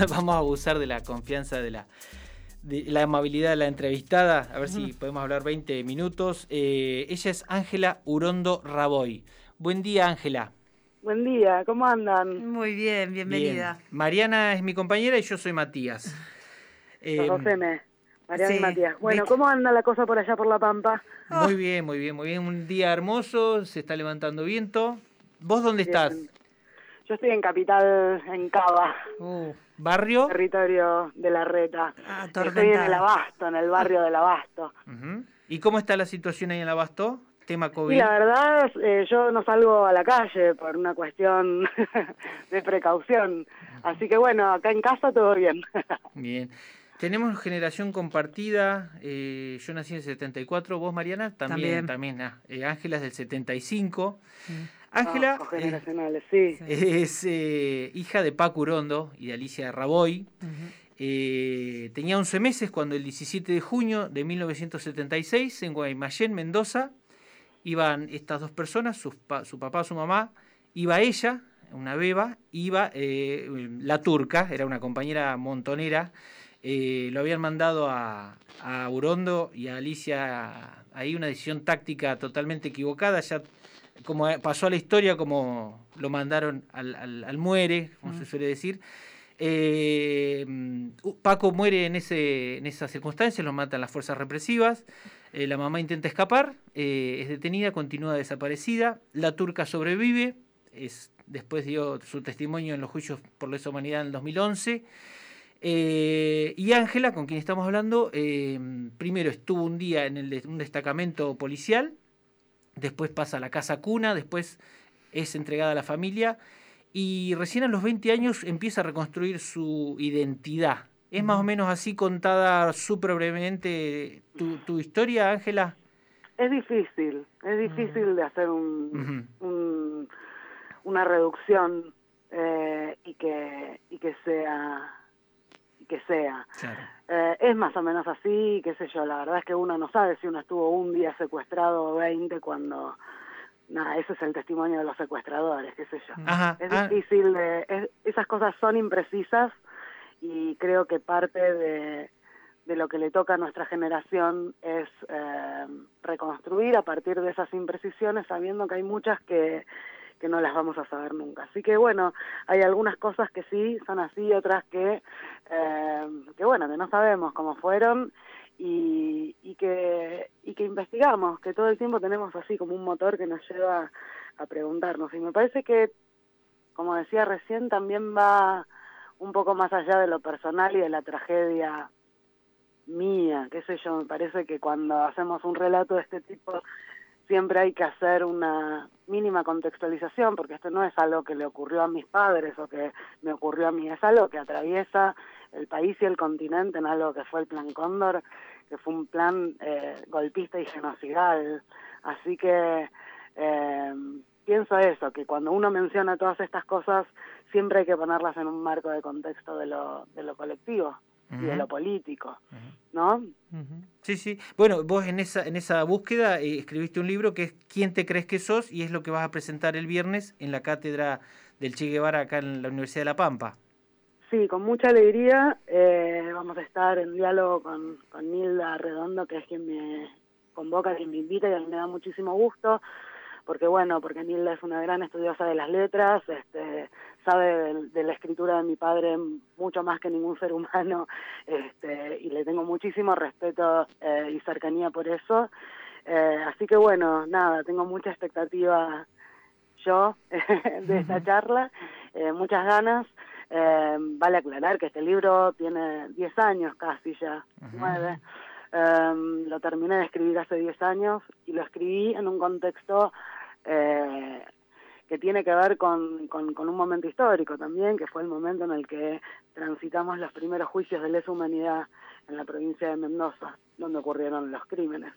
vamos a abusar de la confianza de la amabilidad de la entrevistada, a ver si podemos hablar 20 minutos. Ella es Ángela Urondo Raboy. Buen día, Ángela. Buen día, ¿cómo andan? Muy bien, bienvenida. Bien. Mariana es mi compañera y yo soy Matías. Los dos M, Mariana y sí, Matías. Bueno, ¿viste? ¿cómo anda la cosa por allá por La Pampa? Muy bien, muy bien, muy bien. Un día hermoso, se está levantando viento. ¿Vos dónde estás? Bien. Yo estoy en Capital, en Cava, ¿Barrio? territorio de La Reta. Atormentada. Estoy en el Abasto, en el barrio del Abasto. Uh-huh. ¿Y cómo está la situación ahí en el Abasto? Tema COVID. Y la verdad, yo no salgo a la calle por una cuestión de precaución. Así que bueno, acá en casa todo bien. Bien. Tenemos generación compartida. Yo nací en el 74. ¿Vos, Mariana? También. Ángela es del 75. Ángela Generacionales, sí. es hija de Paco Urondo y de Alicia Raboy. Tenía 11 meses cuando el 17 de junio de 1976 en Guaymallén, Mendoza, iban estas dos personas, su papá, su mamá, iba ella, una beba, iba la turca, era una compañera montonera. Lo habían mandado a Urondo y a Alicia ahí, una decisión táctica totalmente equivocada, ya como pasó a la historia, como lo mandaron al muere, como se suele decir. Paco muere en esas circunstancias, lo matan las fuerzas represivas. La mamá intenta escapar, es detenida, continúa desaparecida. La turca sobrevive, después dio su testimonio en los juicios por lesa humanidad en el 2011. Y Ángela, con quien estamos hablando, primero estuvo un día en un destacamento policial, después pasa a la casa cuna, después es entregada a la familia y recién a los 20 años empieza a reconstruir su identidad. ¿Es más o menos así contada súper brevemente tu historia, Ángela? Es difícil de hacer una reducción y que sea. Claro. Es más o menos así, qué sé yo, la verdad es que uno no sabe si uno estuvo un día secuestrado o 20 cuando... Nada, ese es el testimonio de los secuestradores, qué sé yo. Ajá, es difícil, esas cosas son imprecisas y creo que parte de lo que le toca a nuestra generación es reconstruir a partir de esas imprecisiones, sabiendo que hay muchas que no las vamos a saber nunca. Así que bueno, hay algunas cosas que sí son así, otras que bueno, que no sabemos cómo fueron y que investigamos, que todo el tiempo tenemos así como un motor que nos lleva a preguntarnos. Y me parece que, como decía recién, también va un poco más allá de lo personal y de la tragedia mía, qué sé yo. Me parece que cuando hacemos un relato de este tipo siempre hay que hacer una mínima contextualización, porque esto no es algo que le ocurrió a mis padres o que me ocurrió a mí, es algo que atraviesa el país y el continente en algo que fue el Plan Cóndor, que fue un plan golpista y genocidal. Así que pienso eso, que cuando uno menciona todas estas cosas, siempre hay que ponerlas en un marco de contexto de lo colectivo y de lo político, ¿no? Sí, sí. Bueno, vos en esa búsqueda escribiste un libro que es ¿Quién te crees que sos? Y es lo que vas a presentar el viernes en la cátedra del Che Guevara acá en la Universidad de La Pampa. Sí, con mucha alegría. Vamos a estar en diálogo con Nilda Redondo, que es quien me convoca, quien me invita, y a mí me da muchísimo gusto, porque Nilda es una gran estudiosa de las letras, sabe de la escritura de mi padre mucho más que ningún ser humano, y le tengo muchísimo respeto y cercanía por eso. Así que bueno, nada, tengo mucha expectativa yo de esta charla, muchas ganas. Vale aclarar que este libro tiene 10 años casi ya, 9. Lo terminé de escribir hace 10 años y lo escribí en un contexto que tiene que ver con un momento histórico también, que fue el momento en el que transitamos los primeros juicios de lesa humanidad en la provincia de Mendoza, donde ocurrieron los crímenes.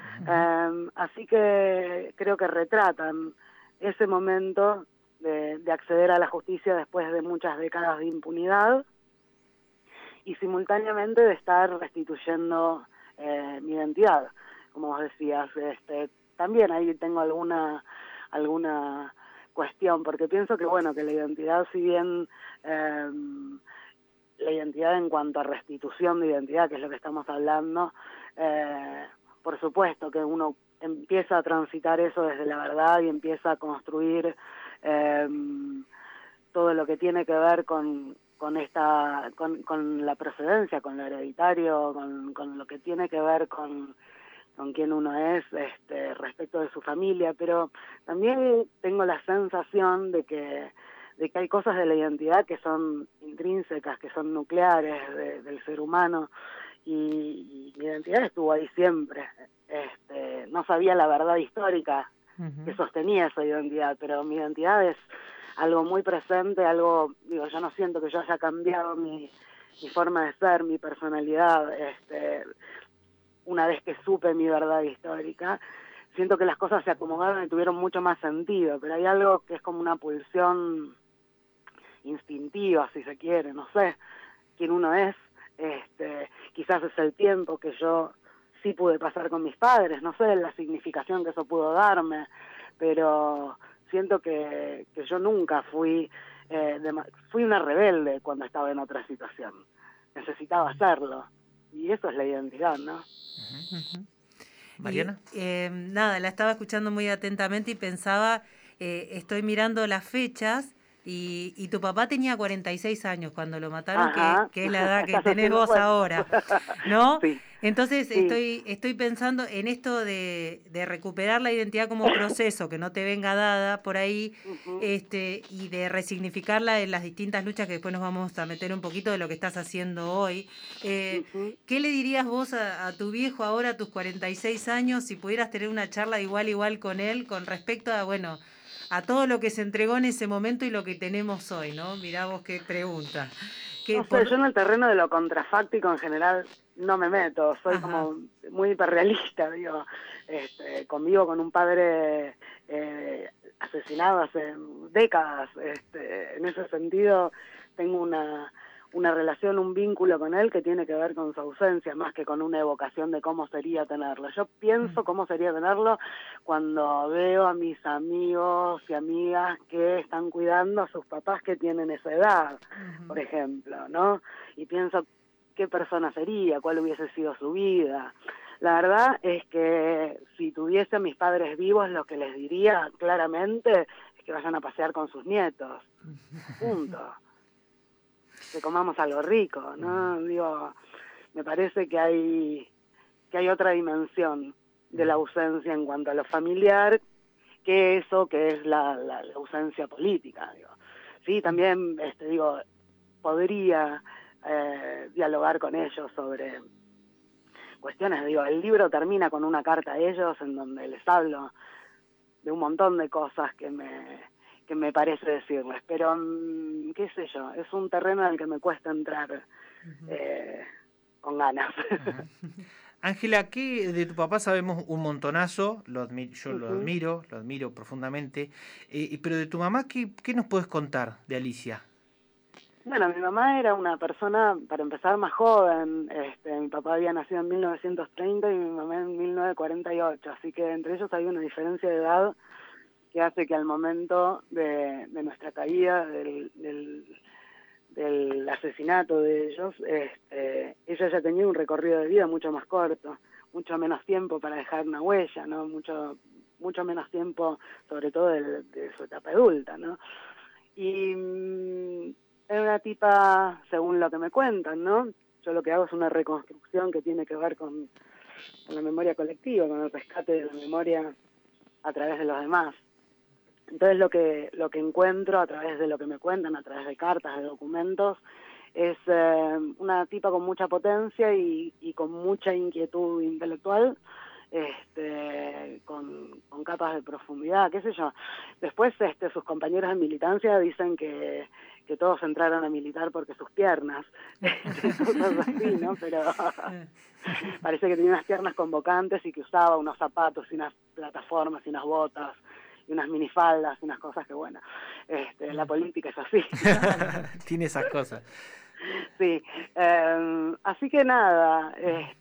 Así que creo que retratan ese momento de acceder a la justicia después de muchas décadas de impunidad y simultáneamente de estar restituyendo mi identidad, como vos decías. También ahí tengo alguna cuestión, porque pienso que la identidad, si bien la identidad en cuanto a restitución de identidad, que es lo que estamos hablando, por supuesto que uno empieza a transitar eso desde la verdad y empieza a construir todo lo que tiene que ver con la procedencia, con lo hereditario, con lo que tiene que ver con quién uno es respecto de su familia, pero también tengo la sensación de que hay cosas de la identidad que son intrínsecas, que son nucleares del ser humano, y mi identidad estuvo ahí siempre. No sabía la verdad histórica que sostenía esa identidad, pero mi identidad es algo muy presente, algo, digo, yo no siento que yo haya cambiado mi forma de ser, mi personalidad, una vez que supe mi verdad histórica. Siento que las cosas se acomodaron y tuvieron mucho más sentido, pero hay algo que es como una pulsión instintiva, si se quiere, no sé quién uno es. Quizás es el tiempo que yo sí pude pasar con mis padres, no sé la significación que eso pudo darme, pero siento que yo nunca fui una rebelde cuando estaba en otra situación. Necesitaba hacerlo, y eso es la identidad, ¿no? Mariana. Nada, la estaba escuchando muy atentamente y pensaba, estoy mirando las fechas y tu papá tenía 46 años cuando lo mataron, que es la edad que tenés vos ahora, ¿no? Sí. Entonces sí. estoy pensando en esto de recuperar la identidad como proceso, que no te venga dada por ahí, y de resignificarla en las distintas luchas que después nos vamos a meter un poquito de lo que estás haciendo hoy. ¿Qué le dirías vos a tu viejo ahora, a tus 46 años, si pudieras tener una charla igual con él, con respecto a, bueno, a todo lo que se entregó en ese momento y lo que tenemos hoy, ¿no? Mirá vos qué pregunta. No sé, yo en el terreno de lo contrafáctico en general no me meto, soy como muy hiperrealista, digo, convivo con un padre asesinado hace décadas, en ese sentido tengo una relación, un vínculo con él que tiene que ver con su ausencia, más que con una evocación de cómo sería tenerlo. Yo pienso cómo sería tenerlo cuando veo a mis amigos y amigas que están cuidando a sus papás que tienen esa edad, por ejemplo, ¿no? Y pienso qué persona sería, cuál hubiese sido su vida. La verdad es que si tuviese a mis padres vivos, lo que les diría claramente es que vayan a pasear con sus nietos. Punto. Que comamos algo rico, ¿no? Digo, me parece que hay otra dimensión de la ausencia en cuanto a lo familiar, que eso que es la ausencia política, digo. Sí, también, podría dialogar con ellos sobre cuestiones, digo, el libro termina con una carta a ellos en donde les hablo de un montón de cosas que me parece decirles, pero qué sé yo, es un terreno en el que me cuesta entrar con ganas. Ángela, ¿qué de tu papá sabemos un montonazo? Yo lo admiro profundamente, pero de tu mamá, ¿qué nos puedes contar de Alicia? Bueno, mi mamá era una persona, para empezar, más joven. Mi papá había nacido en 1930 y mi mamá en 1948, así que entre ellos hay una diferencia de edad que hace que al momento de nuestra caída, del asesinato de ellos, ella ya tenía un recorrido de vida mucho más corto, mucho menos tiempo para dejar una huella, ¿no? Mucho menos tiempo, sobre todo de su etapa adulta, ¿no? Y era una tipa, según lo que me cuentan, ¿no? Yo lo que hago es una reconstrucción que tiene que ver con la memoria colectiva, con el rescate de la memoria a través de los demás. Entonces lo que encuentro a través de lo que me cuentan, a través de cartas, de documentos, es una tipa con mucha potencia y con mucha inquietud intelectual, con capas de profundidad, qué sé yo. Después sus compañeros de militancia dicen que todos entraron a militar porque sus piernas, cosas así, ¿no? Pero parece que tenía unas piernas convocantes y que usaba unos zapatos y unas plataformas y unas botas y unas minifaldas, unas cosas que, bueno, la política es así. Tiene esas cosas. Sí, así que nada,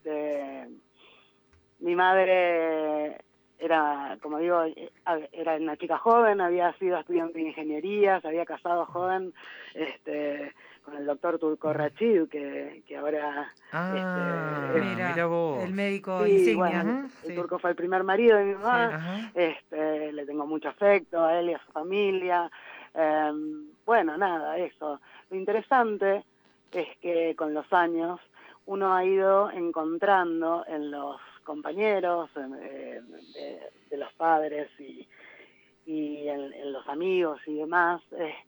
mi madre era, como digo, era una chica joven, había sido estudiante de ingeniería, se había casado joven, el doctor Turco Rachid, que ahora... mira vos. El médico sí, insignia. Bueno, el Turco fue el primer marido de mi mamá, le tengo mucho afecto a él y a su familia. Bueno, nada, eso. Lo interesante es que con los años uno ha ido encontrando en los compañeros, de los padres y en los amigos y demás,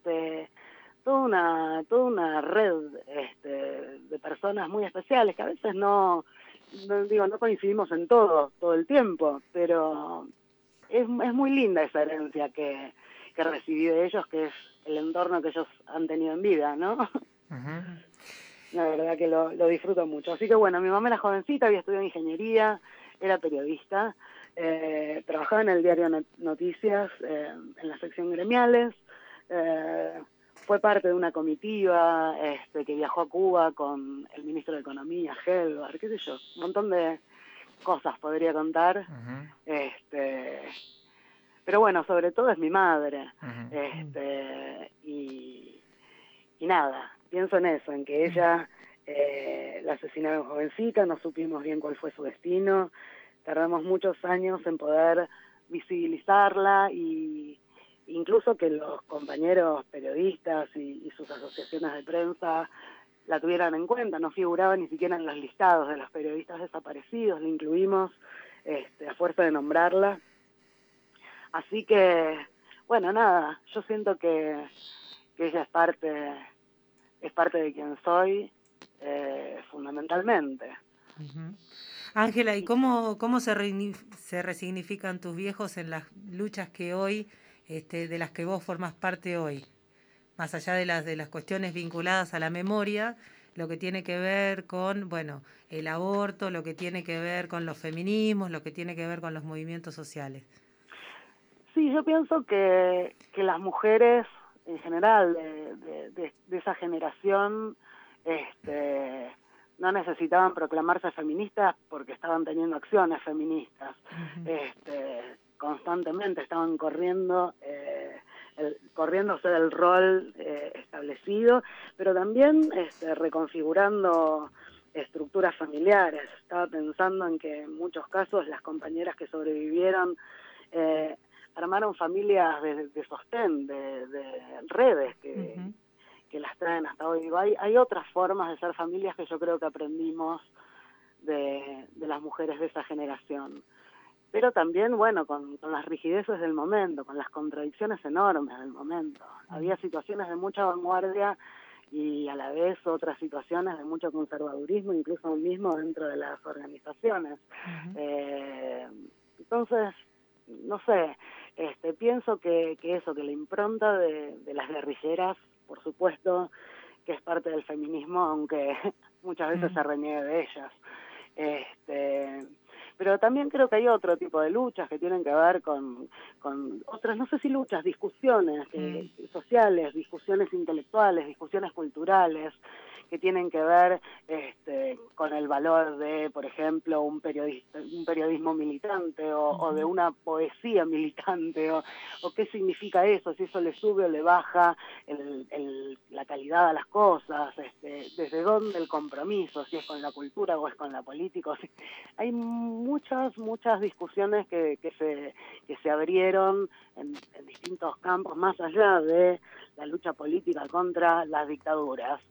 toda una red de personas muy especiales que a veces no coincidimos en todo el tiempo, pero es muy linda esa herencia que recibí de ellos, que es el entorno que ellos han tenido en vida, ¿no? La verdad que lo disfruto mucho. Así que bueno, mi mamá era jovencita, había estudiado ingeniería, era periodista, trabajaba en el diario Noticias, en la sección gremiales, fue parte de una comitiva que viajó a Cuba con el ministro de Economía, Gelbar, qué sé yo, un montón de cosas podría contar. Pero bueno, sobre todo es mi madre. Y nada, pienso en eso, en que ella la asesinaron jovencita, no supimos bien cuál fue su destino, tardamos muchos años en poder visibilizarla y incluso que los compañeros periodistas y sus asociaciones de prensa la tuvieran en cuenta, no figuraba ni siquiera en los listados de los periodistas desaparecidos, la incluimos a fuerza de nombrarla. Así que, bueno, nada, yo siento que ella es parte de quien soy, fundamentalmente. Ángela, ¿y cómo se resignifican tus viejos en las luchas que hoy, de las que vos formás parte hoy? Más allá de las cuestiones vinculadas a la memoria, lo que tiene que ver con, bueno, el aborto, lo que tiene que ver con los feminismos, lo que tiene que ver con los movimientos sociales. Sí, yo pienso que las mujeres en general de esa generación no necesitaban proclamarse feministas porque estaban teniendo acciones feministas. Constantemente estaban corriéndose del rol establecido, pero también reconfigurando estructuras familiares. Estaba pensando en que en muchos casos las compañeras que sobrevivieron armaron familias de sostén, de redes que las traen hasta hoy. Digo, hay otras formas de ser familias que yo creo que aprendimos de las mujeres de esa generación. Pero también, bueno, con las rigideces del momento, con las contradicciones enormes del momento. Había situaciones de mucha vanguardia y a la vez otras situaciones de mucho conservadurismo, incluso mismo dentro de las organizaciones. Entonces, no sé, pienso que la impronta de las guerrilleras, por supuesto, que es parte del feminismo, aunque muchas veces se reniegue de ellas. Pero también creo que hay otro tipo de luchas que tienen que ver con otras, no sé si luchas, discusiones sociales, discusiones intelectuales, discusiones culturales, que tienen que ver con el valor de, por ejemplo, un periodismo militante o de una poesía militante, o qué significa eso, si eso le sube o le baja la calidad a las cosas, desde dónde el compromiso, si es con la cultura o es con la política. Hay muchas discusiones que se abrieron en distintos campos, más allá de la lucha política contra las dictaduras.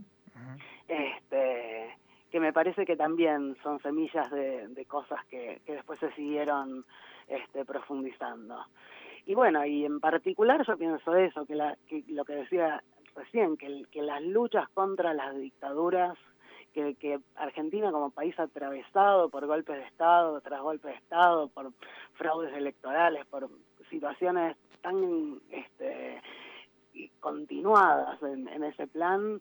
Que me parece que también son semillas de cosas que después se siguieron profundizando. Y bueno, y en particular yo pienso eso, que lo que decía recién, que las luchas contra las dictaduras, que Argentina como país atravesado por golpes de Estado, tras golpes de Estado, por fraudes electorales, por situaciones tan continuadas en ese plan,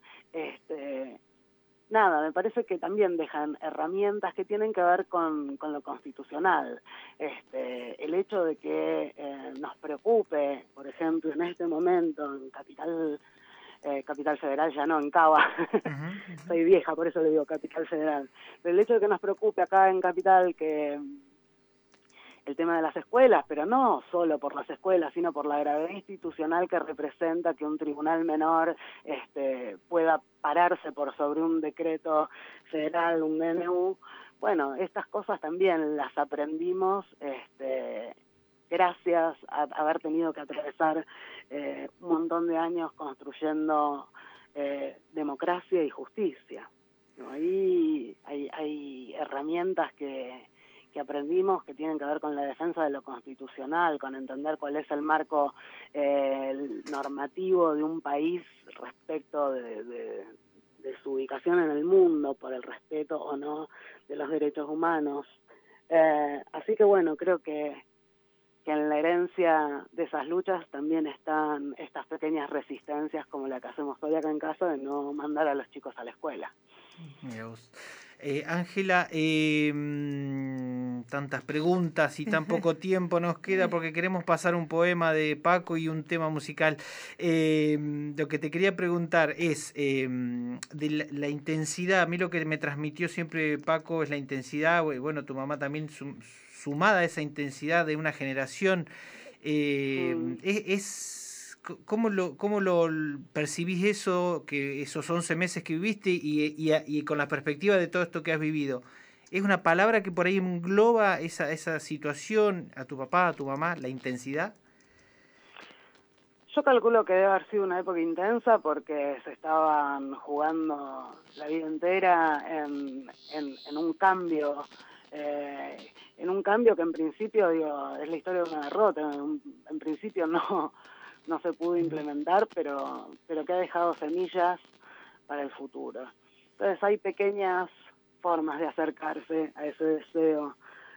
nada, me parece que también dejan herramientas que tienen que ver con lo constitucional. El hecho de que nos preocupe, por ejemplo, en este momento en Capital Federal, ya no, en Cava, soy vieja, por eso le digo Capital Federal, pero el hecho de que nos preocupe acá en Capital que el tema de las escuelas, pero no solo por las escuelas, sino por la gravedad institucional que representa que un tribunal menor pueda pararse por sobre un decreto federal, un DNU. Bueno, estas cosas también las aprendimos gracias a haber tenido que atravesar un montón de años construyendo democracia y justicia, ¿no? Ahí hay herramientas que aprendimos que tienen que ver con la defensa de lo constitucional, con entender cuál es el marco normativo de un país respecto de su ubicación en el mundo, por el respeto o no de los derechos humanos. Así que bueno, creo que en la herencia de esas luchas también están estas pequeñas resistencias como la que hacemos hoy acá en casa de no mandar a los chicos a la escuela. Mira vos. Ángela, tantas preguntas y tan poco tiempo nos queda porque queremos pasar un poema de Paco y un tema musical. Lo que te quería preguntar es de la intensidad. A mí lo que me transmitió siempre Paco es la intensidad, bueno, tu mamá también sumada a esa intensidad de una generación. ¿Cómo lo percibís eso, que esos 11 meses que viviste y con la perspectiva de todo esto que has vivido? ¿Es una palabra que por ahí engloba esa situación, a tu papá, a tu mamá, la intensidad? Yo calculo que debe haber sido una época intensa porque se estaban jugando la vida entera en un cambio, que en principio es la historia de una derrota. En principio no se pudo implementar, pero que ha dejado semillas para el futuro. Entonces hay pequeñas formas de acercarse a ese deseo.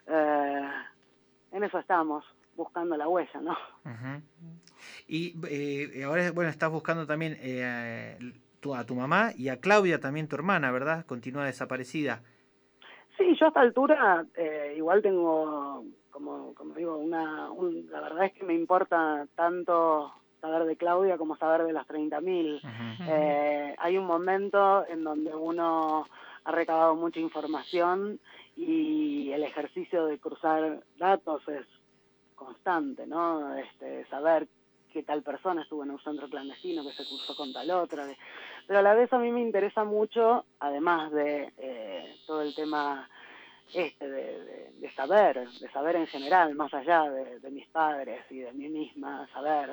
En eso estamos, buscando la huella, ¿no? Uh-huh. Y ahora, bueno, estás buscando también a tu mamá y a Claudia también, tu hermana, ¿verdad? Continúa desaparecida. Sí, yo a esta altura igual tengo, como digo, la verdad es que me importa tanto saber de Claudia como saber de las 30.000. Uh-huh. Hay un momento en donde uno ha recabado mucha información y el ejercicio de cruzar datos es constante, ¿no? Saber que tal persona estuvo en un centro clandestino, que se cruzó con tal otra. Pero a la vez a mí me interesa mucho, además de todo el tema de saber en general, más allá de mis padres y de mí misma, saber.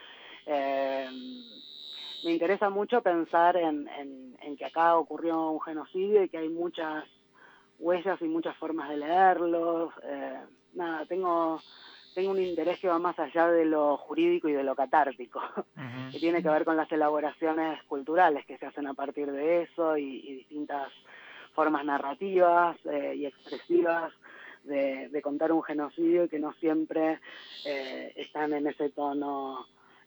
Me interesa mucho pensar en que acá ocurrió un genocidio y que hay muchas huellas y muchas formas de leerlos. Tengo un interés que va más allá de lo jurídico y de lo catártico, uh-huh, que tiene que ver con las elaboraciones culturales que se hacen a partir de eso y distintas formas narrativas y expresivas de contar un genocidio y que no siempre están en ese tono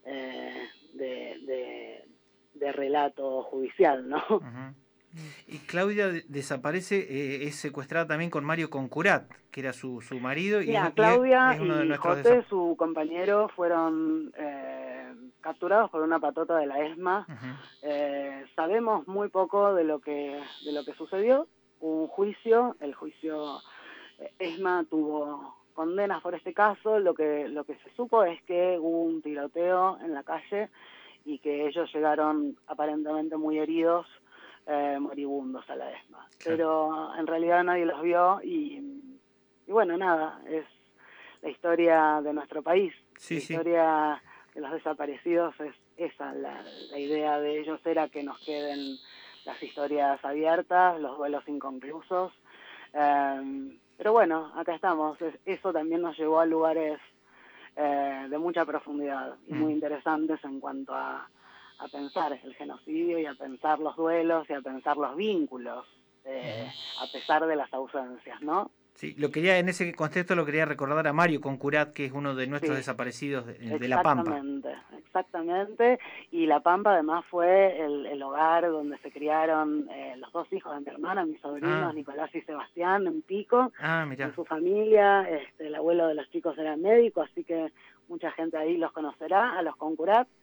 de relato judicial, ¿no? Uh-huh. Y Claudia desaparece, es secuestrada también con Mario Concurat, que era su marido. Mira, Claudia es uno de y Jote, su compañero, fueron capturados por una patota de la ESMA. Uh-huh. Sabemos muy poco de lo que sucedió. Hubo un juicio, el juicio ESMA tuvo condenas por este caso. Lo que se supo es que hubo un tiroteo en la calle y que ellos llegaron aparentemente muy heridos, moribundos a la ESMA. Claro. Pero en realidad nadie los vio y bueno, nada, es la historia de nuestro país. Sí, la historia de los desaparecidos es esa, la idea de ellos era que nos queden las historias abiertas, los duelos inconclusos. Pero bueno, acá estamos. Eso también nos llevó a lugares de mucha profundidad y muy interesantes en cuanto a pensar el genocidio y a pensar los duelos y a pensar los vínculos, a pesar de las ausencias, ¿no? Sí, en ese contexto lo quería recordar a Mario Concurat, que es uno de nuestros desaparecidos de La Pampa. Exactamente, y La Pampa además fue el hogar donde se criaron los dos hijos de mi hermana, mis sobrinos, Nicolás y Sebastián, en Pico, en su familia. El abuelo de los chicos era médico, así que mucha gente ahí los conocerá, a los Concurat.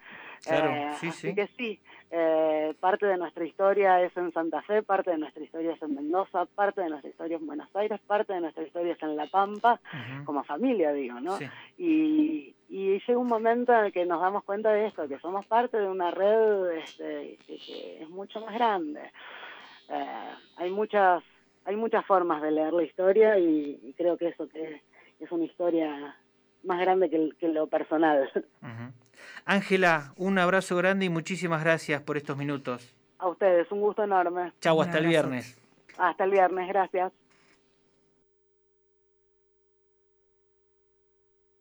Claro, sí, así sí. que sí, parte de nuestra historia es en Santa Fe, parte de nuestra historia es en Mendoza, parte de nuestra historia es en Buenos Aires, parte de nuestra historia es en La Pampa, como familia, digo, ¿no? Sí. Y llega un momento en el que nos damos cuenta de esto, que somos parte de una red que es mucho más grande. Hay muchas formas de leer la historia y creo que eso que es una historia más grande que lo personal. Ángela, un abrazo grande y muchísimas gracias por estos minutos. A ustedes, un gusto enorme. Chau, Un hasta el abrazote. viernes. Hasta el viernes, gracias.